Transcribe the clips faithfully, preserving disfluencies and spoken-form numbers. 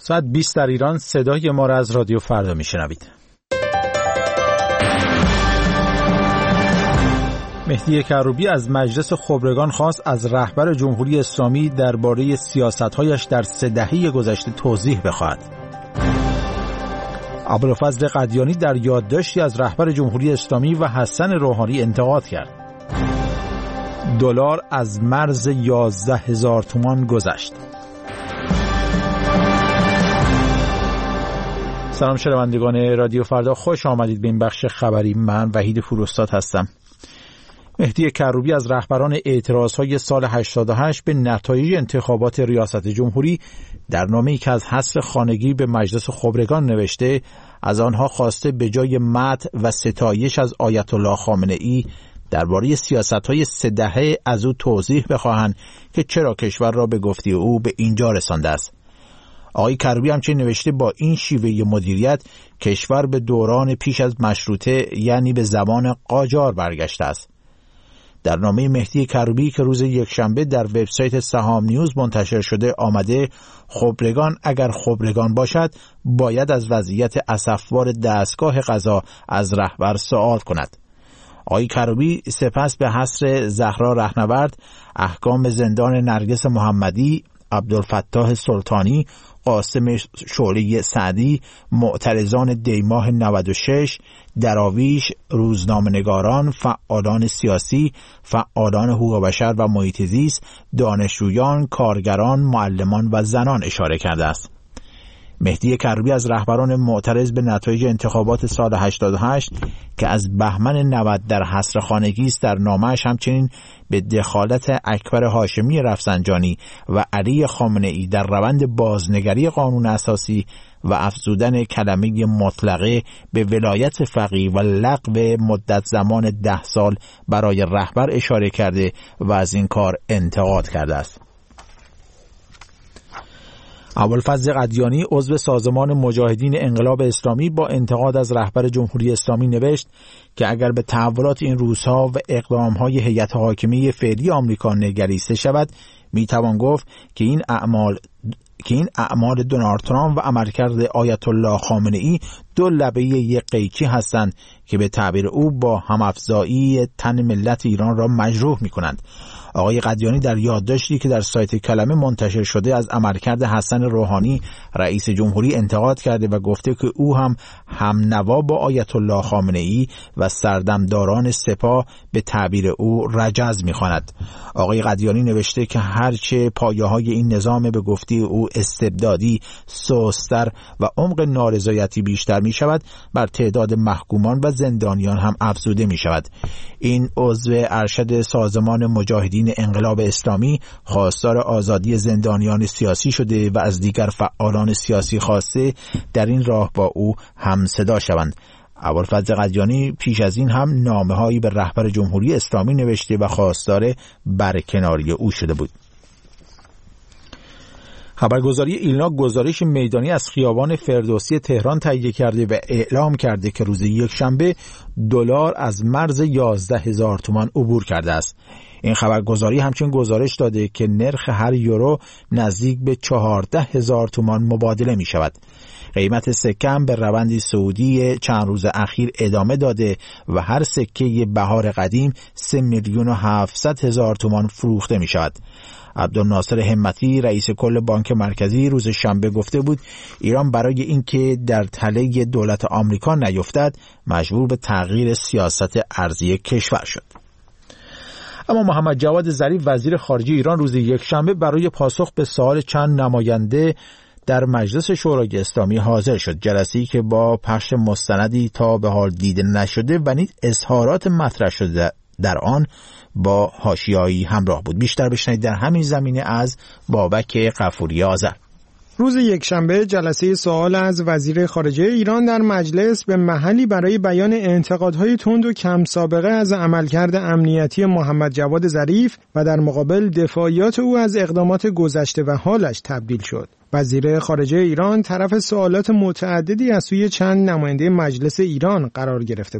ساعت بیست در ایران. صدای ما را از رادیو فردا میشنوید. مهدی کروبی از مجلس خبرگان خواست از رهبر جمهوری اسلامی درباره سیاست‌هایش در سه دهه گذشته توضیح بخواهد. ابوالفضل قدیانی در یادداشتی از رهبر جمهوری اسلامی و حسن روحانی انتقاد کرد. دلار از مرز یازده هزار تومان گذشت. سلام شنوندگان رادیو فردا، خوش آمدید به این بخش خبری. من وحید فروستاد هستم. مهدی کروبی از رهبران اعتراضهای سال هشتاد و هشت به نتایج انتخابات ریاست جمهوری در نامه‌ای که از حصر خانگی به مجلس خبرگان نوشته، از آنها خواسته به جای مدح و ستایش از آیت الله خامنه ای درباره سیاست‌های سه دهه از او توضیح بخواهند که چرا کشور را به گفته او به اینجا رسانده است. آقای کروبی همچنین نوشته با این شیوه مدیریت کشور به دوران پیش از مشروطه، یعنی به زمان قاجار برگشته است. در نامه مهدی کروبی که روز یکشنبه در وبسایت سهام نیوز منتشر شده آمده خبرگان اگر خبرگان باشد باید از وضعیت اسفبار دستگاه قضا از رهبر سوال کند. آقای کروبی سپس به حصر زهرا رهنورد، احکام زندان نرگس محمدی، عبدالفتاح سلطانی، قاسم شعله سعدی، معترضان دیماه نود و شش، دراویش، روزنامه‌نگاران، فعالان سیاسی، فعالان حقوق بشر و محیط زیست، دانشجویان، کارگران، معلمان و زنان اشاره کرده است. مهدی کروبی از رهبران معترض به نتایج انتخابات سال هشتاد و هشت که از بهمن نود در حصر خانگی است در نامه‌اش همچنین به دخالت اکبر هاشمی رفسنجانی و علی خامنه ای در روند بازنگری قانون اساسی و افزودن کلمه مطلقه به ولایت فقیه و لغو مدت زمان ده سال برای رهبر اشاره کرده و از این کار انتقاد کرده است. ابوالفضل قدیانی عضو سازمان مجاهدین انقلاب اسلامی با انتقاد از رهبر جمهوری اسلامی نوشت که اگر به تحولات این روزها و اقدام‌های هیئت حاکمه فعلی آمریکا نگریسته شود، میتوان گفت که این اعمال که این اعمال دونالد ترامپ و عملکرد آیت الله خامنه ای دو لبه یک قیچی هستند که به تعبیر او با هم‌افزایی تن ملت ایران را مجروح می‌کنند. آقای قدیانی در یادداشتی که در سایت کلمه منتشر شده از عملکرد حسن روحانی رئیس جمهوری انتقاد کرده و گفته که او هم همنوا با آیت الله خامنه ای و سردمداران سپاه به تعبیر او رجز می‌خواند. آقای قدیانی نوشته که هرچه پایه‌های این نظام به گفته او استبدادی سست‌تر و عمق نارضایتی بیشتر می‌شود، بر تعداد محکومان و زندانیان هم افزوده می‌شود. این عضو ارشد سازمان مجاهدین انقلاب اسلامی خواستار آزادی زندانیان سیاسی شده و از دیگر فعالان سیاسی خواسته در این راه با او هم صدا شوند. ابوالفضل قدیانی پیش از این هم نامه‌هایی به رهبر جمهوری اسلامی نوشته و خواستار برکناری او شده بود. خبرگزاری ایلنا گزارش میدانی از خیابان فردوسی تهران تهیه کرده و اعلام کرده که روز یکشنبه دلار از مرز یازده هزار تومان عبور کرده است. این خبرگزاری همچنین گزارش داده که نرخ هر یورو نزدیک به چهارده هزار تومان مبادله می شود. قیمت سکه هم به روندی صعودی چند روز اخیر ادامه داده و هر سکه بهار قدیم سه میلیون و هفتصد هزار تومان فروخته می شود. عبدالناصر همتی رئیس کل بانک مرکزی روز شنبه گفته بود ایران برای اینکه در تله دولت آمریکا نیفتد مجبور به تغییر سیاست ارزی کشور شد. اما محمد جواد ظریف وزیر خارجه ایران روز یکشنبه برای پاسخ به سوال چند نماینده در مجلس شورای اسلامی حاضر شد. جلسه‌ای که با پخش مستندی تا به حال دیده نشده و نیز اظهارات مطرح شده در آن با حاشیه‌ای همراه بود. بیشتر بشنوید در همین زمینه از بابک غفوری آذر. روز یکشنبه جلسه سوال از وزیر خارجه ایران در مجلس به محلی برای بیان انتقادهای تند و کم سابقه از عملکرد امنیتی محمد جواد ظریف و در مقابل دفاعیات او از اقدامات گذشته و حالش تبدیل شد. وزیر خارجه ایران طرف سوالات متعددی از سوی چند نماینده مجلس ایران قرار گرفته بود.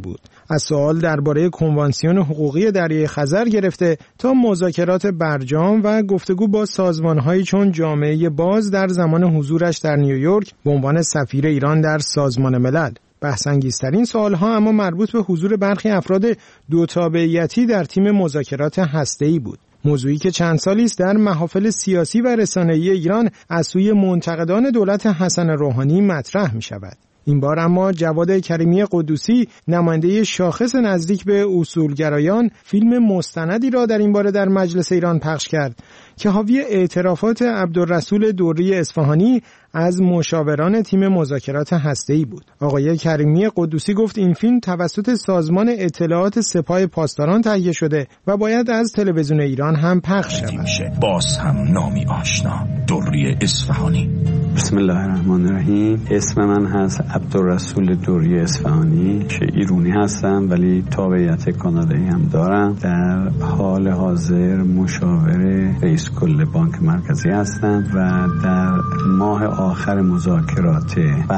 از سوال درباره کنوانسیون حقوقی دریای خزر گرفته تا مذاکرات برجام و گفتگو با سازمان‌هایی چون جامعه باز در زمان حضورش در نیویورک به عنوان سفیر ایران در سازمان ملل. بحث‌انگیزترین سوال‌ها اما مربوط به حضور برخی افراد دو تابعیتی در تیم مذاکرات هسته‌ای بود. موضوعی که چند سالی است در محافل سیاسی و رسانه‌ای ایران از سوی منتقدان دولت حسن روحانی مطرح می‌شود. این بار اما جواد کریمی قدوسی، نماینده شاخص نزدیک به اصولگرایان، فیلم مستندی را در این باره در مجلس ایران پخش کرد که حاوی اعترافات عبدالرسول دوری اصفهانی از مشاوران تیم مذاکرات هسته‌ای بود. آقای کریمی قدوسی گفت این فیلم توسط سازمان اطلاعات سپاه پاسداران تهیه شده و باید از تلویزیون ایران هم پخش شود. باز هم نامی آشنا، دوری اصفهانی. بسم الله الرحمن الرحیم. اسم من هست عبدالرسول دوری اصفهانی که ایرانی هستم ولی تابعیت کانادایی هم دارم. در حال حاضر مشاور رئیس کل بانک مرکزی هستم و در ماه آخر مذاکرات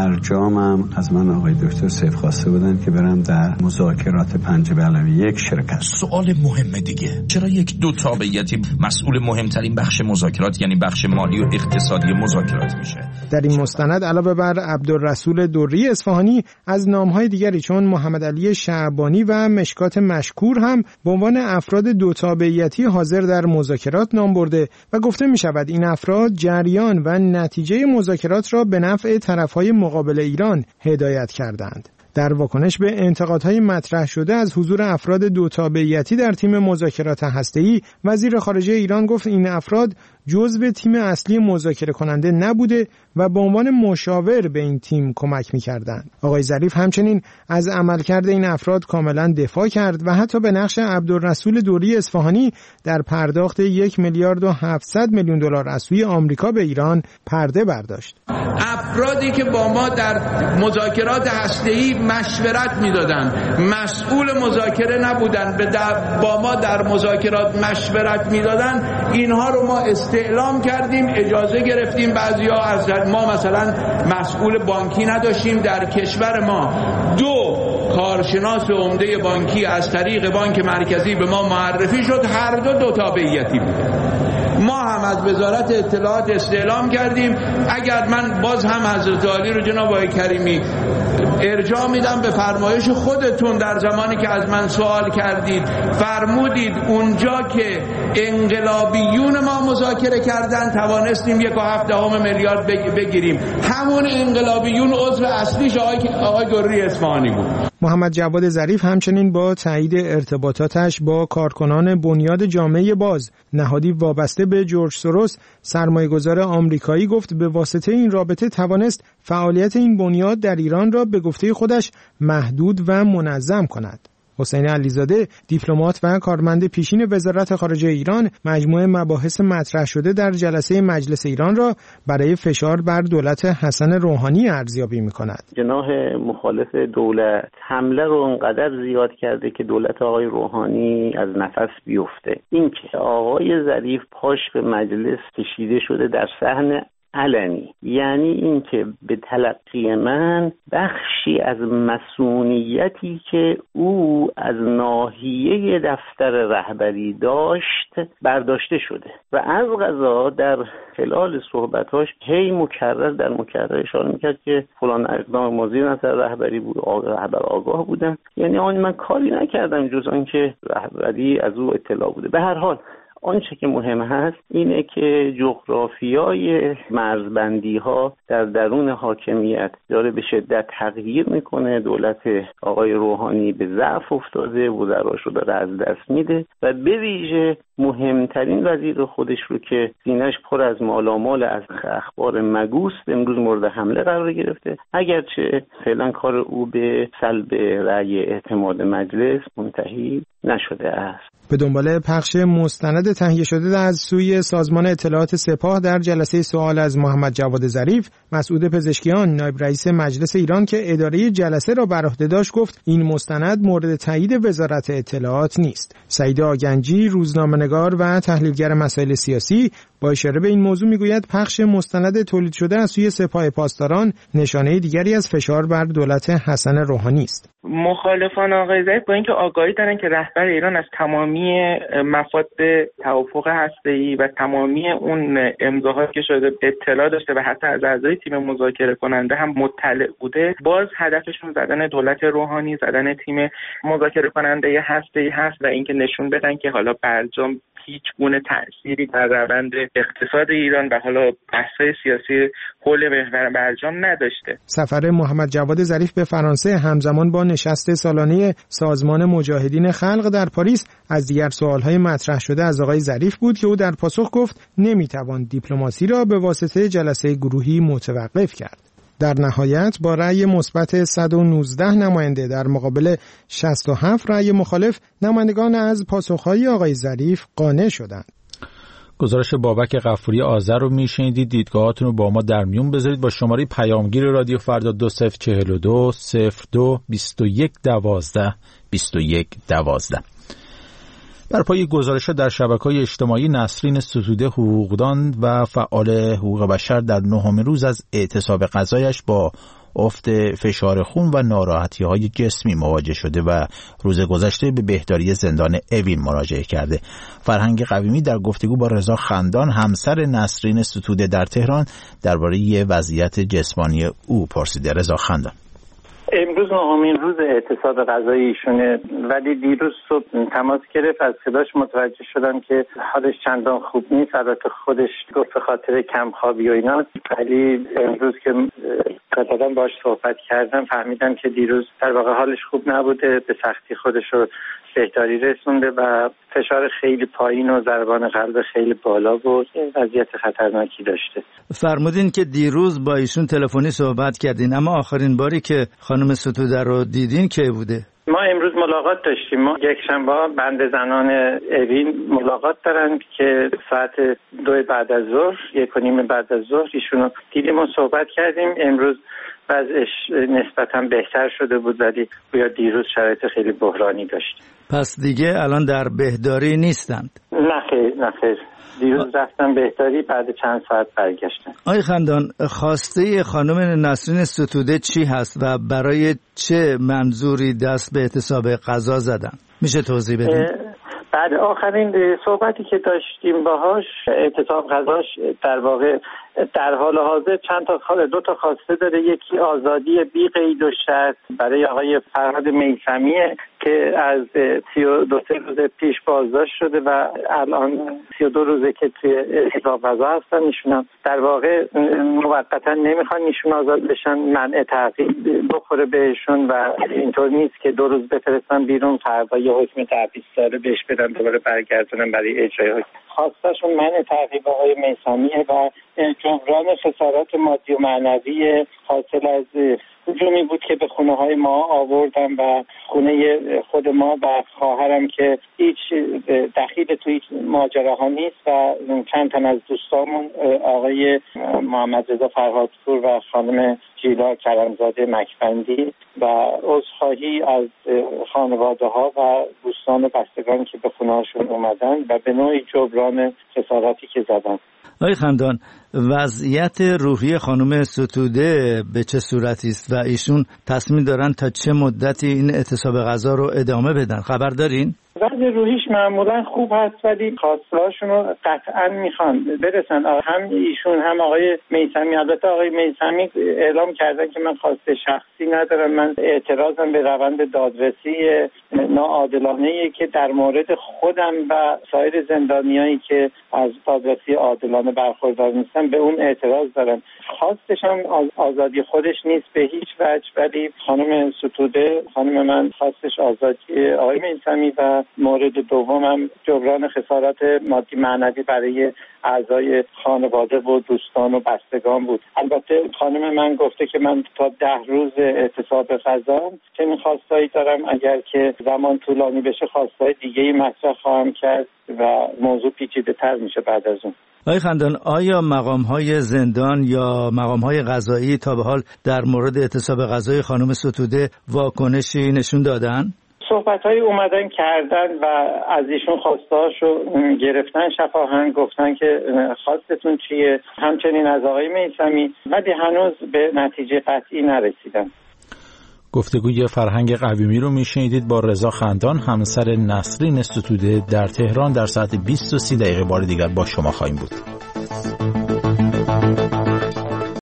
برجامم از من آقای دکتر سیف خواسته بودن که برم در مذاکرات پنج به علاوه یک شرکت. سوال مهم دیگه، چرا یک دو تابعیتی مسئول مهمترین بخش مذاکرات یعنی بخش مالی و اقتصادی مذاکرات میشه؟ در این مستند علاوه بر عبدالرسول دوری اصفهانی از نامهای دیگری چون محمد علی شعبانی و مشکات مشکور هم به عنوان افراد دو تابعیتی حاضر در مذاکرات نام برده و گفته می شود این افراد جریان و نتیجه مذاکرات را به نفع طرفهای مقابل ایران هدایت کردند. در واکنش به انتقادهای مطرح شده از حضور افراد دو تابعیتی در تیم مذاکرات هسته‌ای، وزیر خارجه ایران گفت این افراد جزو تیم اصلی مذاکره کننده نبوده و به عنوان مشاور به این تیم کمک می‌کردند. آقای ظریف همچنین از عملکرد این افراد کاملا دفاع کرد و حتی به نقش عبدالرسول دوری اصفهانی در پرداخت یک میلیارد و هفتصد میلیون دلار از سوی آمریکا به ایران پرده برداشت. افرادی که با ما در مذاکرات هسته‌ای مشورت می‌دادند، مسئول مذاکره نبودند، با ما در مذاکرات مشورت می‌دادند، اینها رو ما استعلام کردیم، اجازه گرفتیم. بعضیا از ما مثلا مسئول بانکی نداشتیم در کشور ما، دو کارشناس عمده بانکی از طریق بانک مرکزی به ما معرفی شد، هر دو دو تابعیتی بود. ما هم از وزارت اطلاعات استعلام کردیم. اگر من باز هم حضرت عالی رو جناب آقای کریمی ارجاع میدم به فرمایش خودتون، در زمانی که از من سوال کردید فرمودید اونجا که انقلابیون ما مذاکره کردن توانستیم یک و هفت دهم میلیارد بگیریم. همون انقلابیون عضو اصلیش آقای آقای دوری اصفهانی بود. محمد جواد ظریف همچنین با تایید ارتباطاتش با کارکنان بنیاد جامعه باز، نهادی وابسته به جورج سوروس، سرمایه‌گذار آمریکایی، گفت به واسطه این رابطه توانست فعالیت این بنیاد در ایران را به گفته خودش محدود و منظم کند. حسین علیزاده، دیپلمات و کارمند پیشین وزارت خارجه ایران، مجموعه مباحث مطرح شده در جلسه مجلس ایران را برای فشار بر دولت حسن روحانی ارزیابی می‌کند. جناح مخالف دولت حمله رو انقدر زیاد کرده که دولت آقای روحانی از نفس بیفته. این که آقای ظریف پاش به مجلس کشیده شده در صحن علنی، یعنی این که به تلقی من بخشی از مسئولیتی که او از ناحیه دفتر رهبری داشت برداشته شده و از قضا در خلال صحبتاش هی مکرر در مکرر اشاره میکرد که فلان اقدام مزیر نظر رهبری بود، رهبر آگاه بودن. یعنی آن من کاری نکردم جز آن که رهبری از او اطلاع بوده. به هر حال آنچه که مهم هست اینه که جغرافیای مرزبندی ها در درون حاکمیت داره به شدت تغییر میکنه. دولت آقای روحانی به ضعف افتاده، وزراش رو داره از دست میده و به ویژه مهمترین وزیر خودش رو که سینه‌اش پر از مالامال از اخبار مگوست امروز مورد حمله قرار گرفته، اگرچه فعلا کار او به سلب رأی اعتماد مجلس منتهی نشده است. به دنبال پخش مستند تهیه شده از سوی سازمان اطلاعات سپاه در جلسه سوال از محمد جواد ظریف، مسعود پزشکیان، نایب رئیس مجلس ایران که اداره جلسه را بر عهده داشت، گفت این مستند مورد تایید وزارت اطلاعات نیست. سعید آگنجی، روزنامه‌نگار و تحلیلگر مسائل سیاسی، با اشاره به این موضوع میگوید پخش مستند تولید شده از سوی سپاه پاسداران نشانه دیگری از فشار بر دولت حسن روحانی است. مخالفان آقای ظریف با اینکه آگاهی دارن که رهبر ایران از تمامی مفاد توافق هسته‌ای و تمامی اون امضاهایی که شده اطلاع داشته و حتی از اعضای تیم مذاکره کننده هم مطلع بوده، باز هدفشون زدن دولت روحانی، زدن تیم مذاکره کننده هسته‌ای هست و اینکه نشون بدن که حالا برجام هیچ گونه تأثیری در روند اقتصاد ایران و حالا بحث‌های سیاسی حول محور برجام نداشته. سفر محمد جواد ظریف به فرانسه همزمان با نشست سالانه سازمان مجاهدین خلق در پاریس از دیگر سوال‌های مطرح شده از آقای ظریف بود که او در پاسخ گفت نمی‌توان دیپلماسی را به واسطه جلسه گروهی متوقف کرد. در نهایت با رأی مثبت صد و نوزده نماینده در مقابل شصت و هفت رأی مخالف، نمایندگان از پاسخهای آقای ظریف قانع شدند. گزارش بابک غفوری آذر رو میشنیدید. دیدگاهاتون رو با ما در میون بذارید. با شماره پیامگیر رادیو فردا دو صفر چهل و دو صفر دو بیست و یک دوازده بیست و یک دوازده. بر پای گزارش‌ها در شبکه‌های اجتماعی، نسرین ستوده حقوقدان و فعال حقوق بشر در نهم روز از اعتصاب غذایش با افت فشار خون و ناراحتی‌های جسمی مواجه شده و روز گذشته به بهداری زندان اوین مراجعه کرده. فرهنگ قویمی در گفتگو با رضا خندان، همسر نسرین ستوده در تهران، درباره وضعیت جسمانی او پرسیده. رضا خندان: امروز نهمین روز اعتصاب غذایی ایشونه، ولی دیروز صبح تماس گرفت، از صداش متوجه شدم که حالش چندان خوب نیست. البته خودش گفت به خاطر کمخوابی و اینا، ولی امروز که قطعا باهاش صحبت کردم فهمیدم که دیروز در واقع حالش خوب نبوده، به سختی خودش رو بهداری رسونده و فشار خیلی پایین و ضربان قلب خیلی بالا بود، وضعیت خطرناکی داشته. فرمودین که دیروز با ایشون تلفنی صحبت کردین، اما آخرین باری که خانم ستوده رو دیدین کی بوده؟ ما امروز ملاقات داشتیم. ما یک شنبه بند زنان اوین ملاقات دارن که ساعت دو بعد از ظهر، یک و نیم بعد از ظهر ایشونو دیدیم و صحبت کردیم. امروز وضعش نسبتاً بهتر شده بود، ولی گویا دیروز شرایط خیلی بحرانی داشت. پس دیگه الان در بهداری نیستند؟ نه خیر، نه خیر. دیروز رفتن بهداری، بعد چند ساعت برگشتن. آقای خندان، خواسته خانم نسرین ستوده چی هست و برای چه منظوری دست به اعتصاب غذا زدن؟ میشه توضیح بدید؟ بعد آخرین صحبتی که داشتیم باهاش، اعتصاب غذاش در واقع در حال حاضر چند تا خاله دو تا خواسته داره. یکی آزادی بی قید و شرط برای آقای فرهاد میثمیه که از سی و دو سه روز پیش بازداشت شده و الان سی و دو روزه که توی اعتصاب غذا هستن. ایشون در واقع موقتا نمیخوان ایشون آزاد بشن، منع تعقیب بخوره بهشون و اینطور نیست که دو روز بفرستن بیرون فردا یه حکم تبعیض ساله بهش بدن دوباره برگردونن برای اجرای حکم. خواستشون منع تعقیب آقای میثمیه و جبران خسارات مادی و معنوی حاصل از هجومی بود که به خونه های ما آوردن و خونه خود ما و خواهرم که هیچ دخیل توی ماجراها نیست و چند تن از دوستامون، آقای محمد رضا فرهادپور و خانم جیلا کرمزاده مکبندی، و عذرخواهی از خانواده ها و دوستان و بستگان که به خونه هاشون اومدن و به نوعی جبران خساراتی که زدن. آقای خندان، وضعیت روحی خانم ستوده به چه صورتی است و ایشون تصمیم دارن تا چه مدتی این اعتصاب غذا رو ادامه بدن؟ خبر دارین؟ وضع روحیش معمولا خوب هست، ولی خواسته‌هاشون رو قطعا میخوان برسن. هم ایشون هم آقای میثمی. البته آقای میثمی اعلام کردن که من خواسته شخصی ندارم، من اعتراضم به روند دادرسی ناعادلانه‌ای که در مورد خودم و سایر زندانیایی که از دادرسی عادلانه برخوردار نیستن به اون اعتراض دارم. خواستش هم آزادی خودش نیست به هیچ وجه، ولی خانم ستوده، خانم من، خواستش آزادی آقای میثمی و مورد دومم جبران خسارات مادی معنوی برای اعضای خانواده و دوستان و بستگان بود. البته خانم من گفته که من تا ده روز اعتصاب غذا چنین خواستایی دارم، اگر که زمان طولانی بشه خواستای دیگه‌ای مطرح خواهم کرد و موضوع پیچیده‌تر میشه بعد از اون. آقای خندان، آیا مقام‌های زندان یا مقام‌های قضایی تا به حال در مورد اعتصاب غذای خانم ستوده واکنشی نشون دادن؟ صحبت‌هایی اومدن کردن و از ایشون خواسته‌هاشو گرفتن، شفاهن گفتن که خواستتون چیه، همچنین از آقای میثمی، ولی هنوز به نتیجه قطعی نرسیدن. گفتگوی فرهنگ قویمی رو میشنیدید با رضا خندان، همسر نسرین ستوده در تهران. در ساعت بیست و سی دقیقه بار دیگر با شما خواهیم بود.